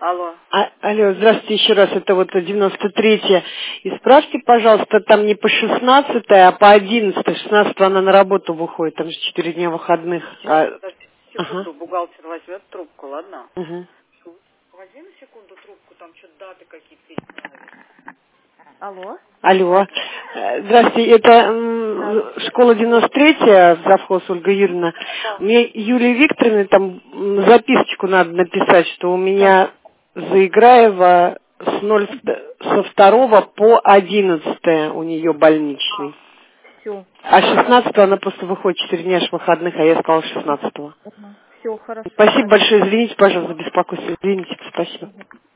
Алло. Алло, здравствуйте еще раз, это вот 93-я. Исправьте, пожалуйста, там не по 16-е, а по 11-е. 16-е она на работу выходит, там же 4 дня выходных. Сейчас, подожди секунду, Ага. бухгалтер возьмет трубку, ладно? Угу. Возьми на секунду трубку, там что-то даты какие-то есть. Алло. Алло. Здравствуйте, это школа 93-я, завхоз Ольга Юрьевна. Мне Юлии Викторовне там записочку надо написать, что у меня Заиграева со 2 по 11 у нее больничный. Все. А 16-го она просто выходит 4 дня аж выходных, а я сказала 16-го. Все, хорошо. Спасибо большое, извините, пожалуйста, за беспокойство. Извините, спасибо.